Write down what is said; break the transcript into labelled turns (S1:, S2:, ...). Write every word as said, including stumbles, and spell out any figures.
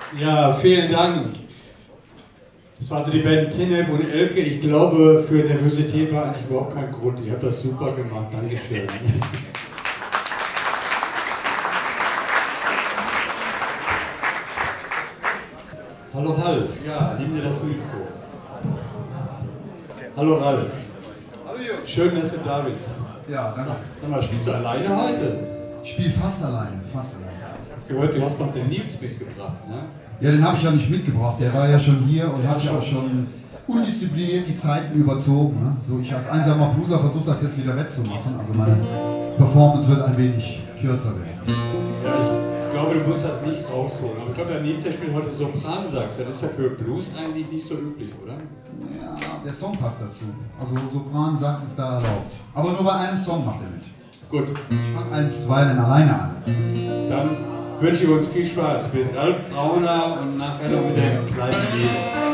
S1: Ja, vielen Dank. Das war also die Band Tinef und Elke. Ich glaube, für Nervosität war eigentlich überhaupt kein Grund. Ihr habt das super gemacht. Dankeschön. Hallo Ralf, ja, nimm dir das Mikro. Hallo Ralf.
S2: Hallo Jürgen.
S1: Schön, dass du da bist.
S2: Ja, danke.
S1: Sag mal, spielst du alleine heute?
S2: Ich spiele fast alleine, fast alleine.
S1: Ich habe gehört, du hast noch den Nils mitgebracht, ne?
S2: Ja, den habe ich ja nicht mitgebracht. Der war ja schon hier und hat ja auch schon undiszipliniert die Zeiten überzogen. Ne? So, ich als einsamer Blueser versuche das jetzt wieder wettzumachen. Also meine Performance wird ein wenig kürzer werden.
S1: Ja, ich, ich glaube, du musst das nicht rausholen. Aber ich glaube, der Nils, der spielt heute Sopransax. Das ist ja für Blues eigentlich nicht so üblich, oder?
S2: Ja, der Song passt dazu. Also Sopran, Sax ist da erlaubt. Aber nur bei einem Song macht er mit.
S1: Gut.
S2: Ich fange einstweilen alleine an.
S1: Dann wünsche ich uns viel Spaß mit Ralf Brauner und nachher noch mit dem kleinen Nils.